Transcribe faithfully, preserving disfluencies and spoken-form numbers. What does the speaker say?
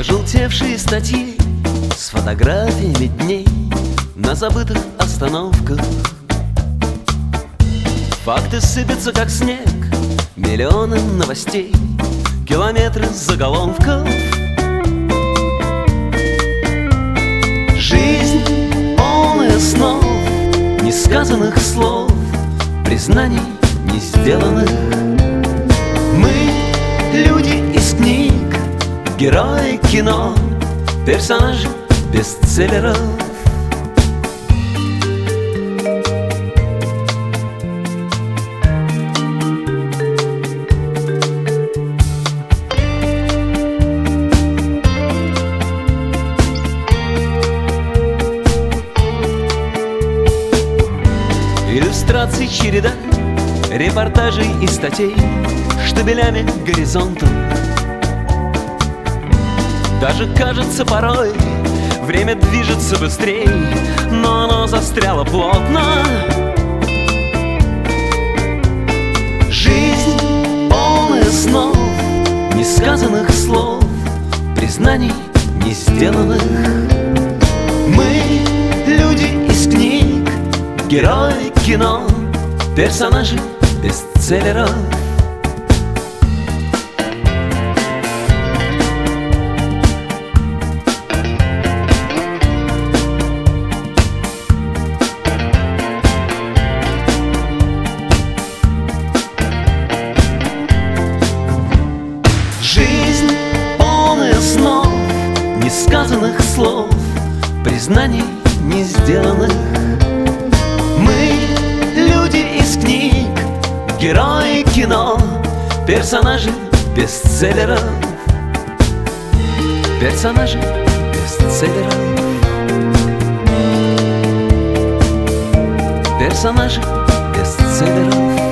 Пожелтевшие статьи с фотографиями дней на забытых остановках. Факты сыпятся, как снег, миллионы новостей, километры заголовков. Жизнь полная снов, несказанных слов, признаний не сделанных. Мы люди из книг, герои кино, персонажи бестселлеров. Иллюстраций череда, репортажей и статей штабелями горизонтом. Даже кажется порой, время движется быстрей, но оно застряло плотно. Жизнь полная снов, несказанных слов, признаний не сделанных. Мы люди из книг, герои кино, персонажи бестселлеров. Жизнь полная снов, несказанных слов, признаний не сделанных. Мы люди из книг, герои кино, персонажи бестселлеров. Персонажи бестселлеров. Персонажи бестселлеров.